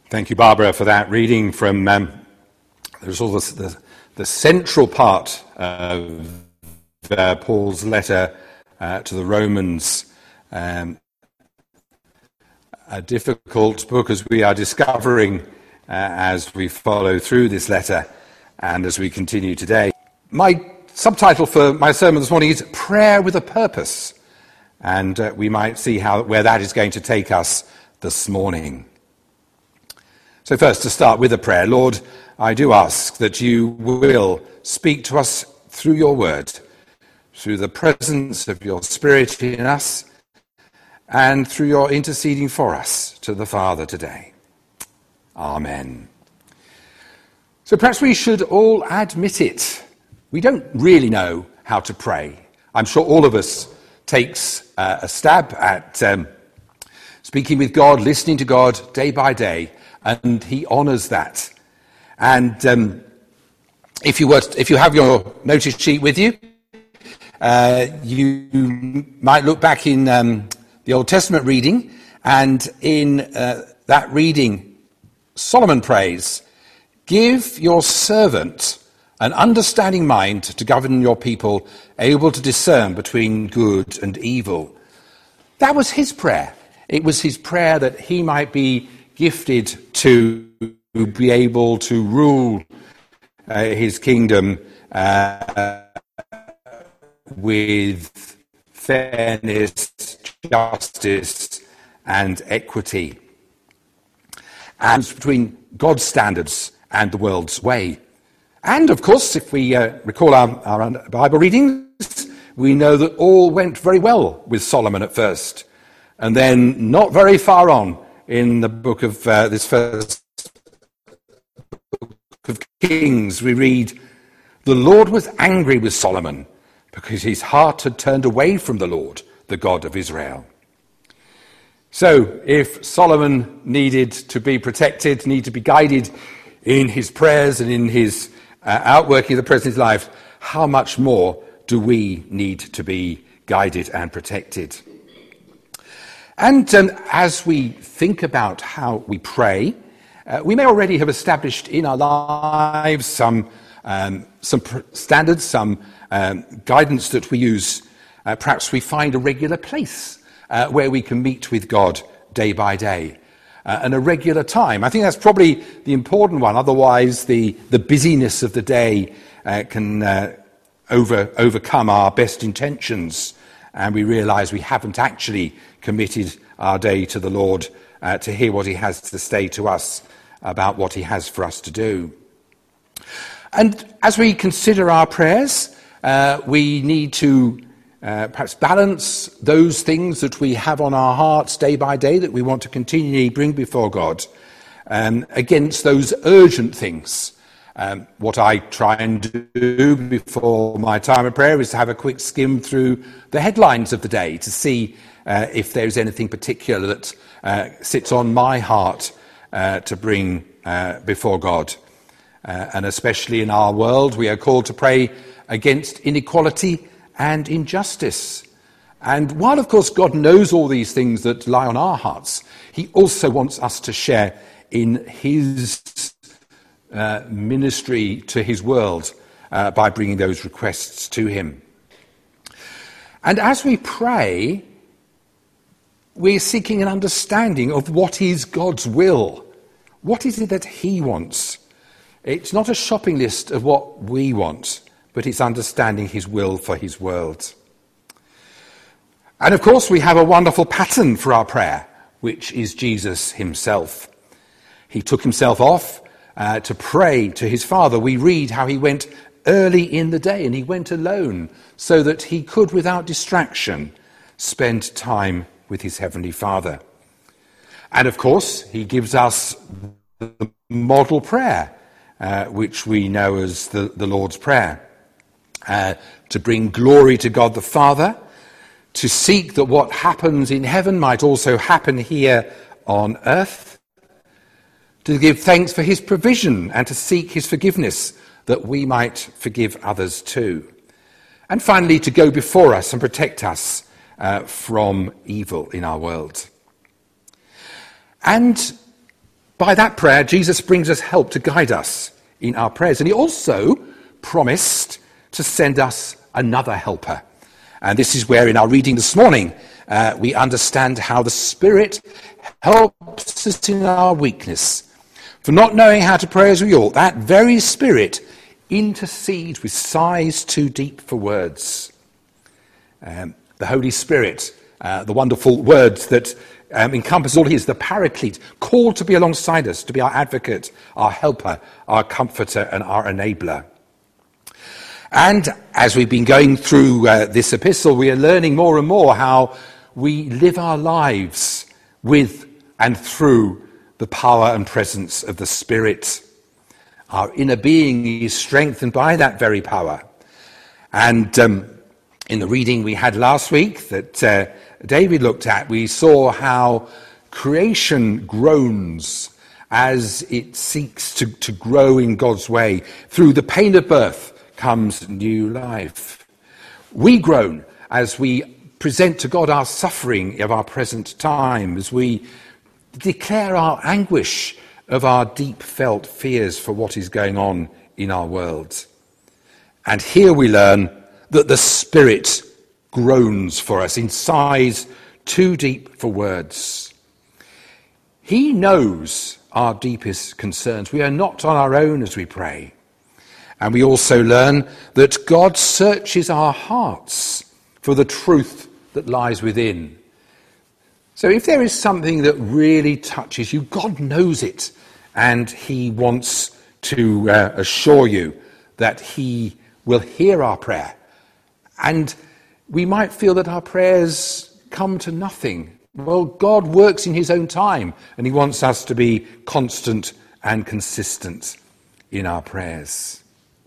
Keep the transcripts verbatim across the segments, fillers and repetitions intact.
Thank you, Barbara, for that reading from um, there's all this, the, the central part of uh, Paul's letter uh, to the Romans. Um, a difficult book, as we are discovering uh, as we follow through this letter and as we continue today. My subtitle for my sermon this morning is Prayer with a Purpose, and uh, we might see how where that is going to take us this morning. So first, to start with a prayer. Lord, I do ask that you will speak to us through your word, through the presence of your Spirit in us, and through your interceding for us to the Father today. Amen. So perhaps we should all admit it. We don't really know how to pray. I'm sure all of us takes uh, a stab at um, speaking with God, listening to God day by day, and he honours that. And um, if you were, to, if you have your notice sheet with you, uh, you might look back in um, the Old Testament reading, and in uh, that reading, Solomon prays, "Give your servant an understanding mind to govern your people, able to discern between good and evil." That was his prayer. It was his prayer that he might be gifted to be able to rule uh, his kingdom uh, with fairness, justice, and equity, and between God's standards and the world's way. And, of course, if we uh, recall our, our Bible readings, we know that all went very well with Solomon at first. And then, not very far on in the book of uh, this first book of Kings, we read, "The Lord was angry with Solomon because his heart had turned away from the Lord, the God of Israel." So, if Solomon needed to be protected, needed to be guided in his prayers and in his Uh, outworking of the present life, how much more do we need to be guided and protected? And um, as we think about how we pray, uh, we may already have established in our lives some um, some pr- standards, some um, guidance that we use. Uh, perhaps we find a regular place uh, where we can meet with God day by day. Uh, and a regular time. I think that's probably the important one. Otherwise, the, the busyness of the day uh, can uh, over, overcome our best intentions, and we realise we haven't actually committed our day to the Lord uh, to hear what he has to say to us about what he has for us to do. And as we consider our prayers, uh, we need to Uh, perhaps balance those things that we have on our hearts day by day that we want to continually bring before God um, against those urgent things. Um, what I try and do before my time of prayer is to have a quick skim through the headlines of the day to see uh, if there's anything particular that uh, sits on my heart uh, to bring uh, before God. Uh, and especially in our world, we are called to pray against inequality and injustice. And while, of course, God knows all these things that lie on our hearts, he also wants us to share in his uh, ministry to his world uh, by bringing those requests to him. And as we pray, we're seeking an understanding of what is God's will. What is it that he wants? It's not a shopping list of what we want, but it's understanding his will for his world. And of course, we have a wonderful pattern for our prayer, which is Jesus himself. He took himself off uh, to pray to his Father. We read how he went early in the day, and he went alone, so that he could, without distraction, spend time with his heavenly Father. And of course, he gives us the model prayer, uh, which we know as the, the Lord's Prayer. Uh, to bring glory to God the Father, to seek that what happens in heaven might also happen here on earth, to give thanks for his provision and to seek his forgiveness that we might forgive others too. And finally, to go before us and protect us uh, from evil in our world. And By that prayer, Jesus brings us help to guide us in our prayers. And he also promised to send us another helper. And this is where in our reading this morning, uh, we understand how the Spirit helps us in our weakness. For not knowing how to pray as we ought, that very Spirit intercedes with sighs too deep for words. Um, the Holy Spirit, uh, the wonderful words that um, encompass all his, the Paraclete, called to be alongside us, to be our advocate, our helper, our comforter, and our enabler. And as we've been going through uh, this epistle, we are learning more and more how we live our lives with and through the power and presence of the Spirit. Our inner being is strengthened by that very power. And um, in the reading we had last week that uh, David looked at, we saw how creation groans as it seeks to, to grow in God's way. Through the pain of birth comes new life. We groan as we present to God our suffering of our present time, as we declare our anguish of our deep-felt fears for what is going on in our world. And here we learn that the Spirit groans for us in sighs too deep for words. He knows our deepest concerns. We are not on our own as we pray. And we also learn that God searches our hearts for the truth that lies within. So if there is something that really touches you, God knows it, and he wants to uh, assure you that he will hear our prayer. And we might feel that our prayers come to nothing. Well, God works in his own time, and he wants us to be constant and consistent in our prayers.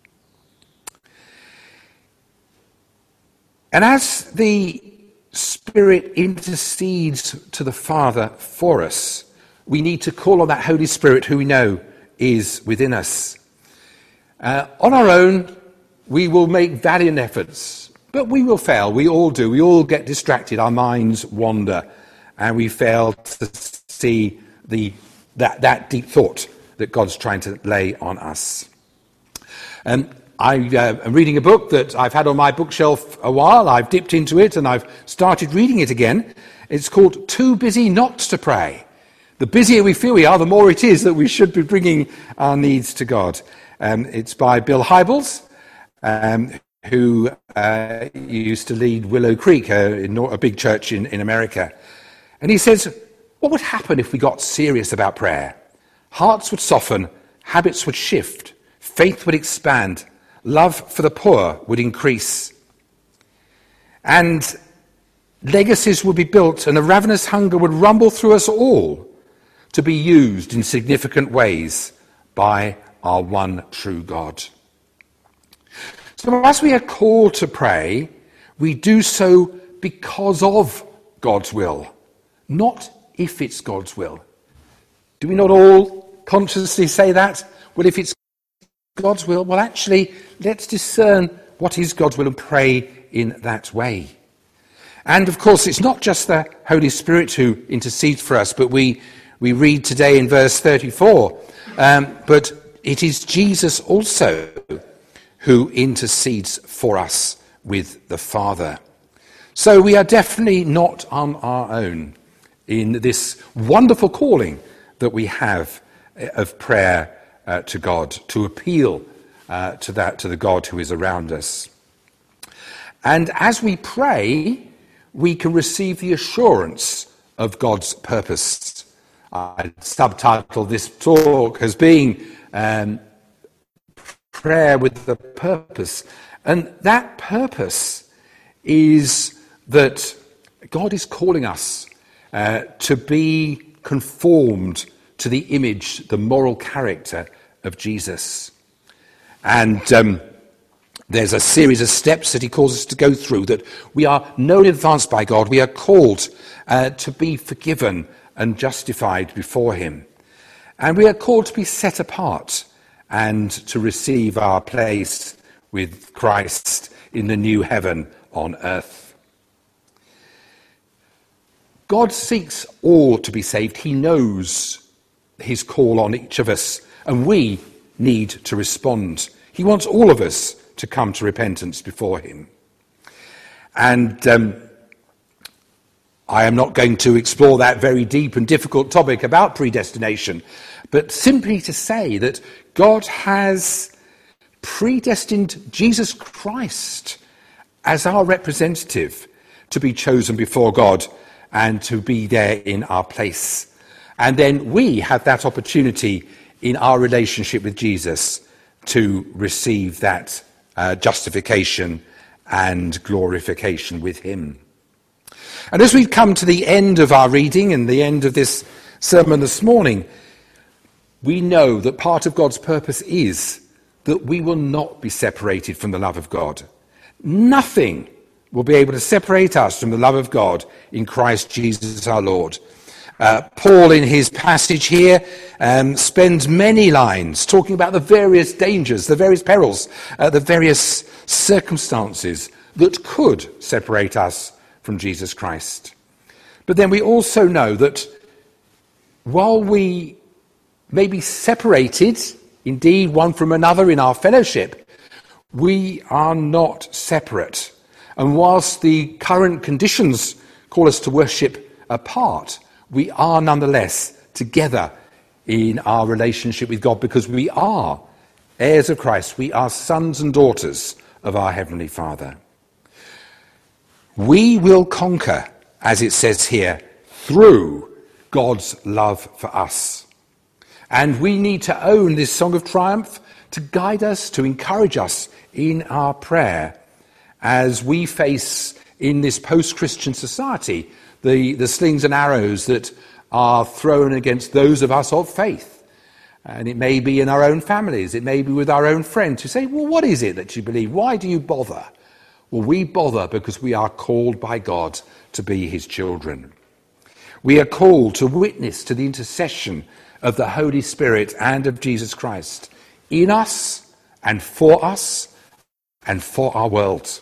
And as the Spirit intercedes to the Father for us, we need to call on that Holy Spirit who we know is within us. Uh, on our own, we will make valiant efforts, but we will fail. We all do. We all get distracted. Our minds wander, and we fail to see the that, that deep thought that God's trying to lay on us. Um, I uh, am reading a book that I've had on my bookshelf a while. I've dipped into it and I've started reading it again. It's called Too Busy Not to Pray. The busier we feel we are, the more it is that we should be bringing our needs to God. Um, it's by Bill Hybels, um, who uh, used to lead Willow Creek, a, a big church in, in America. And he says, what would happen if we got serious about prayer? Hearts would soften, habits would shift, faith would expand, love for the poor would increase, and legacies would be built, and a ravenous hunger would rumble through us all to be used in significant ways by our one true God. So as we are called to pray, we do so because of God's will, not if it's God's will. Do we not all consciously say that? Well, if it's God's will, well, actually, let's discern what is God's will and pray in that way. And, of course, it's not just the Holy Spirit who intercedes for us, but we, we read today in verse thirty-four, um, but it is Jesus also who intercedes for us with the Father. So we are definitely not on our own in this wonderful calling that we have of prayer uh, to God, to appeal uh, to that, to the God who is around us. And as we pray, we can receive the assurance of God's purpose. I subtitled this talk as being um, prayer with a purpose. And that purpose is that God is calling us uh, to be conformed to the image, the moral character of Jesus. And um, there's a series of steps that he calls us to go through, that we are known in advance by God. We are called uh, to be forgiven and justified before him. And we are called to be set apart and to receive our place with Christ in the new heaven on earth. God seeks all to be saved. He knows his call on each of us, and we need to respond. He wants all of us to come to repentance before him. And um, I am not going to explore that very deep and difficult topic about predestination, but simply to say that God has predestined Jesus Christ as our representative to be chosen before God and to be there in our place. And then we have that opportunity in our relationship with Jesus to receive that uh, justification and glorification with him. And as we've come to the end of our reading and the end of this sermon this morning, we know that part of God's purpose is that we will not be separated from the love of God. Nothing will be able to separate us from the love of God in Christ Jesus our Lord. Uh, Paul, in his passage here, um, spends many lines talking about the various dangers, the various perils, uh, the various circumstances that could separate us from Jesus Christ. But then we also know that while we may be separated, indeed one from another in our fellowship, we are not separate. And whilst the current conditions call us to worship apart, we are nonetheless together in our relationship with God, because we are heirs of Christ. We are sons and daughters of our Heavenly Father. We will conquer, as it says here, through God's love for us. And we need to own this song of triumph to guide us, to encourage us in our prayer as we face in this post-Christian society the, the slings and arrows that are thrown against those of us of faith. And it may be in our own families, it may be with our own friends who say, well, what is it that you believe? Why do you bother? Well, we bother because we are called by God to be his children. We are called to witness to the intercession of the Holy Spirit and of Jesus Christ in us and for us and for our world.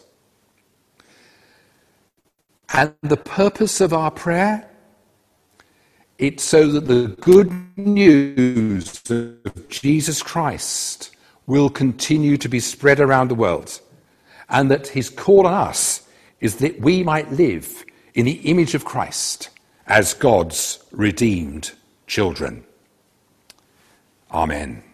And the purpose of our prayer, it's so that the good news of Jesus Christ will continue to be spread around the world, and that his call on us is that we might live in the image of Christ as God's redeemed children. Amen.